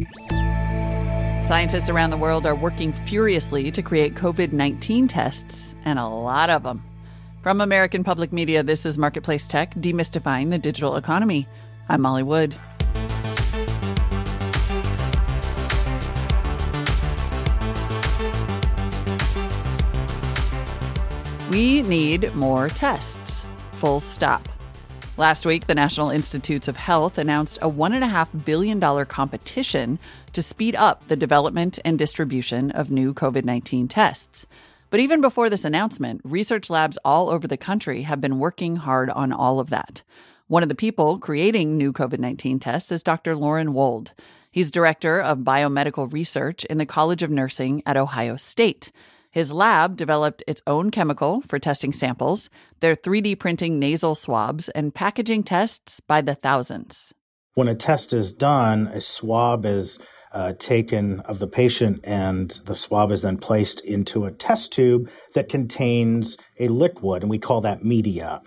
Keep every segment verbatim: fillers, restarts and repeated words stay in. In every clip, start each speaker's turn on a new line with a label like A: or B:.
A: Scientists around the world are working furiously to create covid nineteen tests, and a lot of them. From American Public Media, this is Marketplace Tech, demystifying the digital economy. I'm Molly Wood. We need more tests. Full stop. Last week, the National Institutes of Health announced a one point five billion dollars competition to speed up the development and distribution of new covid nineteen tests. But even before this announcement, research labs all over the country have been working hard on all of that. One of the people creating new covid nineteen tests is Doctor Loren Wold. He's director of biomedical research in the College of Nursing at Ohio State. His lab developed its own chemical for testing samples. They're three D printing nasal swabs and packaging tests by the thousands.
B: When a test is done, a swab is uh, taken of the patient, and the swab is then placed into a test tube that contains a liquid, and we call that media.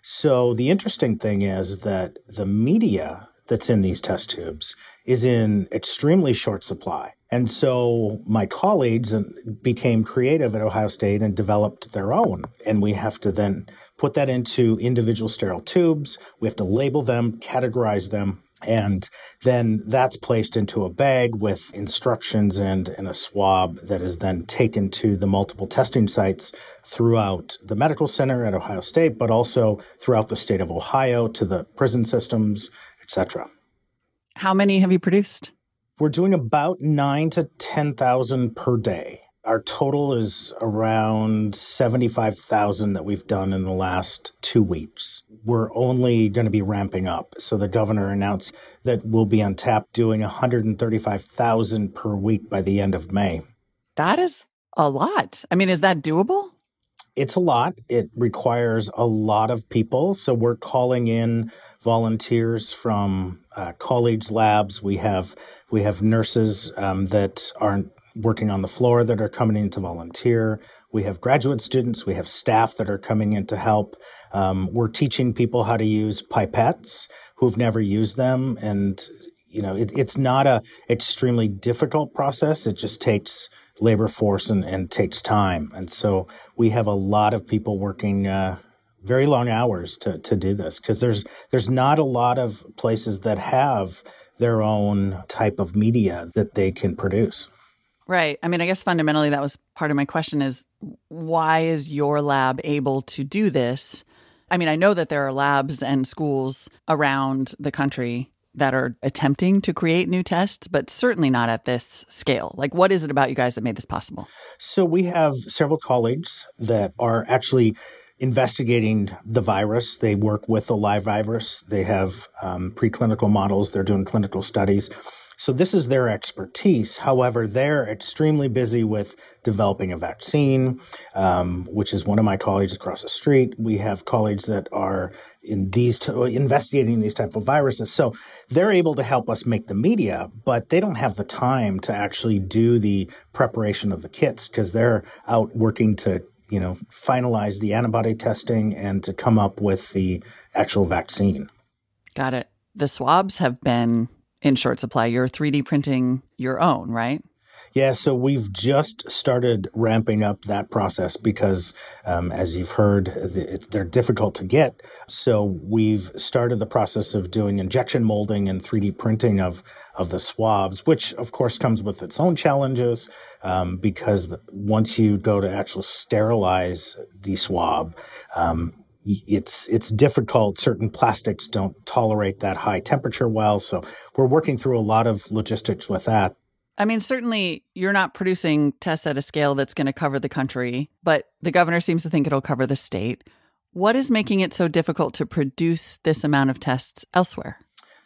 B: So the interesting thing is that the media that's in these test tubes is in extremely short supply. And so my colleagues became creative at Ohio State and developed their own. And we have to then put that into individual sterile tubes. We have to label them, categorize them, and then that's placed into a bag with instructions and, and a swab that is then taken to the multiple testing sites throughout the medical center at Ohio State, but also throughout the state of Ohio to the prison systems, et cetera.
A: How many have you produced?
B: We're doing about nine to ten thousand per day. Our total is around seventy-five thousand that we've done in the last two weeks. We're only going to be ramping up. So the governor announced that we'll be on tap doing one hundred thirty-five thousand per week by the end of May.
A: That is a lot. I mean, is that doable?
B: It's a lot. It requires a lot of people. So we're calling in volunteers from uh, college labs. We have we have nurses um, that aren't working on the floor that are coming in to volunteer. We have graduate students. We have staff that are coming in to help. Um, we're teaching people how to use pipettes who've never used them. And, you know, it, it's not a extremely difficult process. It just takes labor force and, and takes time. And so we have a lot of people working uh, very long hours to, to do this because there's there's not a lot of places that have their own type of media that they can produce.
A: Right. I mean, I guess fundamentally that was part of my question is why is your lab able to do this? I mean, I know that there are labs and schools around the country that are attempting to create new tests, but certainly not at this scale. Like, what is it about you guys that made this possible?
B: So we have several colleagues that are actually investigating the virus. They work with the live virus. They have um, preclinical models. They're doing clinical studies. So this is their expertise. However, they're extremely busy with developing a vaccine, um, which is one of my colleagues across the street. We have colleagues that are in these t- investigating these type of viruses. So they're able to help us make the media, but they don't have the time to actually do the preparation of the kits because they're out working to you know, finalize the antibody testing and to come up with the actual vaccine.
A: Got it. The swabs have been in short supply. You're three D printing your own, right?
B: Yeah, so we've just started ramping up that process because, um, as you've heard, it, they're difficult to get. So we've started the process of doing injection molding and three D printing of, of the swabs, which, of course, comes with its own challenges um, because the, once you go to actually sterilize the swab, um, it's it's difficult. Certain plastics don't tolerate that high temperature well. So we're working through a lot of logistics with that.
A: I mean, certainly you're not producing tests at a scale that's going to cover the country, but the governor seems to think it'll cover the state. What is making it so difficult to produce this amount of tests elsewhere?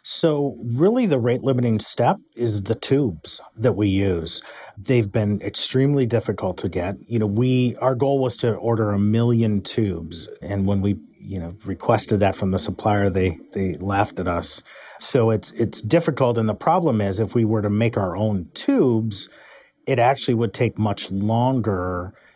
B: So really the rate limiting step is the tubes that we use. They've been extremely difficult to get. You know, we our goal was to order a million tubes. And when we, you know, requested that from the supplier, they they laughed at us. So it's it's difficult. And the problem is if we were to make our own tubes, it actually would take much longer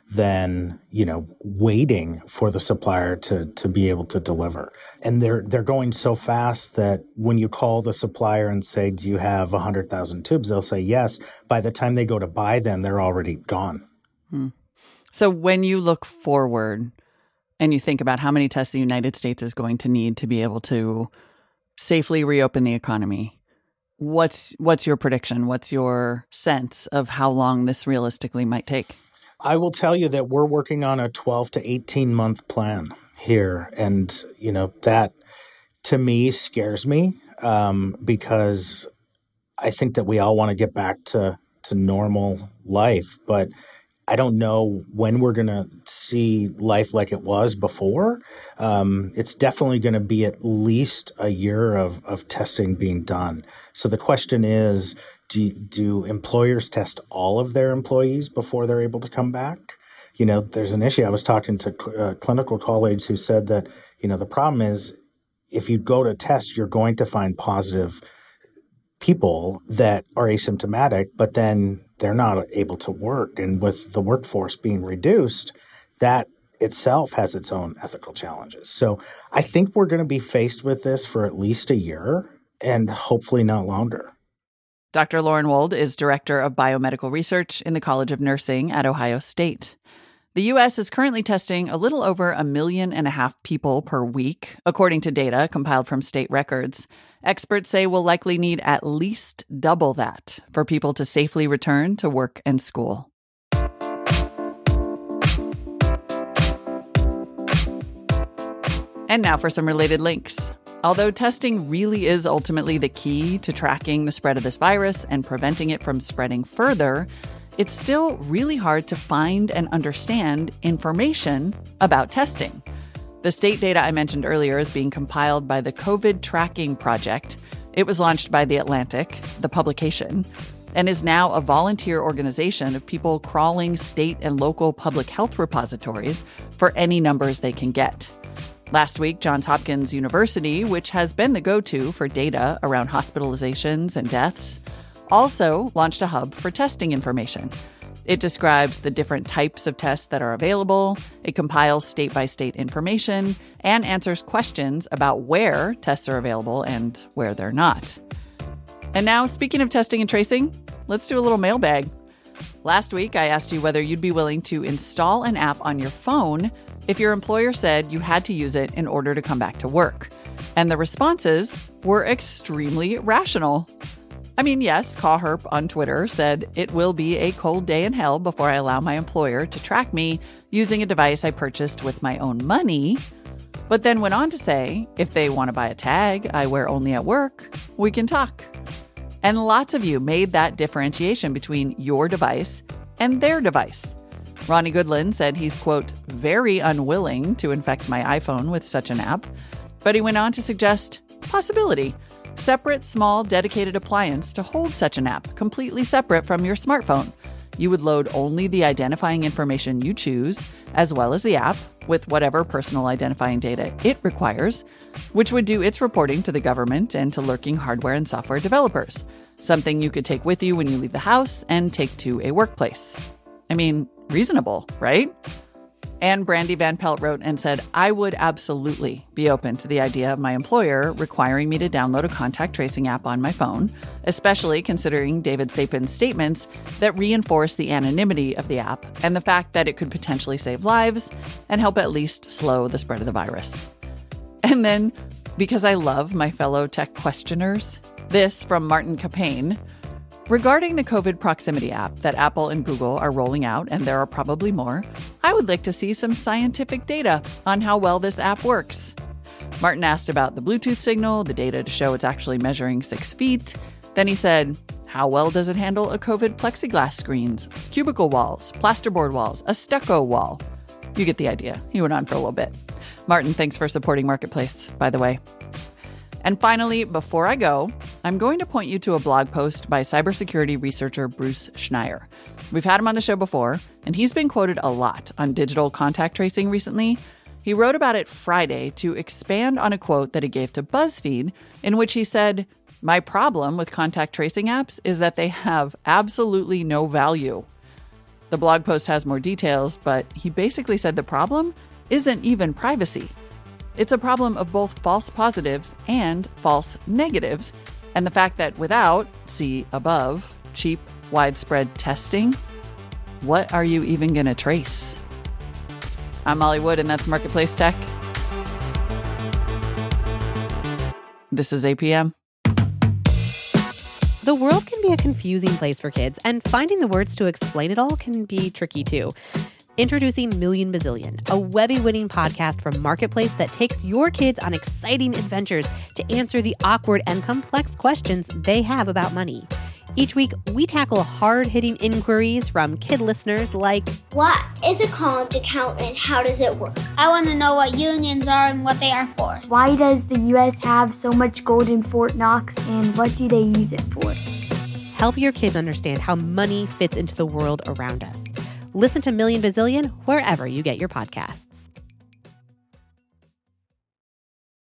B: than, you know, waiting for the supplier to to be able to deliver. And they're they're going so fast that when you call the supplier and say, do you have one hundred thousand tubes? They'll say yes. By the time they go to buy them, they're already gone.
A: Hmm. So when you look forward and you think about how many tests the United States is going to need to be able to safely reopen the economy, what's what's your prediction? What's your sense of how long this realistically might take?
B: I will tell you that we're working on a twelve to eighteen month plan here. And, you know, that to me scares me um, because I think that we all want to get back to, to normal life. But I don't know when we're going to see life like it was before. Um, it's definitely going to be at least a year of, of testing being done. So the question is, do, do employers test all of their employees before they're able to come back? You know, there's an issue. I was talking to uh, clinical colleagues who said that, you know, the problem is if you go to test, you're going to find positive people that are asymptomatic, but then they're not able to work. And with the workforce being reduced, that itself has its own ethical challenges. So I think we're going to be faced with this for at least a year and hopefully not longer.
A: Doctor Lauren Wold is Director of Biomedical Research in the College of Nursing at Ohio State. The U S is currently testing a little over a million and a half people per week, according to data compiled from state records. Experts say we'll likely need at least double that for people to safely return to work and school. And now for some related links. Although testing really is ultimately the key to tracking the spread of this virus and preventing it from spreading further, it's still really hard to find and understand information about testing. The state data I mentioned earlier is being compiled by the COVID Tracking Project. It was launched by The Atlantic, the publication, and is now a volunteer organization of people crawling state and local public health repositories for any numbers they can get. Last week, Johns Hopkins University, which has been the go-to for data around hospitalizations and deaths, also launched a hub for testing information. It describes the different types of tests that are available, it compiles state-by-state information, and answers questions about where tests are available and where they're not. And now, speaking of testing and tracing, let's do a little mailbag. Last week, I asked you whether you'd be willing to install an app on your phone if your employer said you had to use it in order to come back to work. And the responses were extremely rational. I mean, yes, Cawherp on Twitter said, it will be a cold day in hell before I allow my employer to track me using a device I purchased with my own money, but then went on to say, if they want to buy a tag I wear only at work, we can talk. And lots of you made that differentiation between your device and their device. Ronnie Goodland said he's, quote, very unwilling to infect my iPhone with such an app, but he went on to suggest possibility. Separate, small, dedicated appliance to hold such an app, completely separate from your smartphone. You would load only the identifying information you choose, as well as the app, with whatever personal identifying data it requires, which would do its reporting to the government and to lurking hardware and software developers. Something you could take with you when you leave the house and take to a workplace. I mean, reasonable, right? And Brandy Van Pelt wrote and said, I would absolutely be open to the idea of my employer requiring me to download a contact tracing app on my phone, especially considering David Sapin's statements that reinforce the anonymity of the app and the fact that it could potentially save lives and help at least slow the spread of the virus. And then, because I love my fellow tech questioners, this from Martin Capane. Regarding the COVID proximity app that Apple and Google are rolling out, and there are probably more, I would like to see some scientific data on how well this app works. Martin asked about the Bluetooth signal, the data to show it's actually measuring six feet. Then he said, how well does it handle a COVID plexiglass screens, cubicle walls, plasterboard walls, a stucco wall? You get the idea. He went on for a little bit. Martin, thanks for supporting Marketplace, by the way. And finally, before I go, I'm going to point you to a blog post by cybersecurity researcher Bruce Schneier. We've had him on the show before, and he's been quoted a lot on digital contact tracing recently. He wrote about it Friday to expand on a quote that he gave to BuzzFeed, in which he said, my problem with contact tracing apps is that they have absolutely no value. The blog post has more details, but he basically said the problem isn't even privacy. It's a problem of both false positives and false negatives, and the fact that without, see above, cheap, widespread testing, what are you even going to trace? I'm Molly Wood, and that's Marketplace Tech. This is A P M.
C: The world can be a confusing place for kids, and finding the words to explain it all can be tricky too. Introducing Million Bazillion, a Webby-winning podcast from Marketplace that takes your kids on exciting adventures to answer the awkward and complex questions they have about money. Each week, we tackle hard-hitting inquiries from kid listeners like,
D: what is a college account and how does it work? I want to know what unions are and what they are for.
E: Why does the U S have so much gold in Fort Knox and what do they use it for?
C: Help your kids understand how money fits into the world around us. Listen to Million Bazillion wherever you get your podcasts.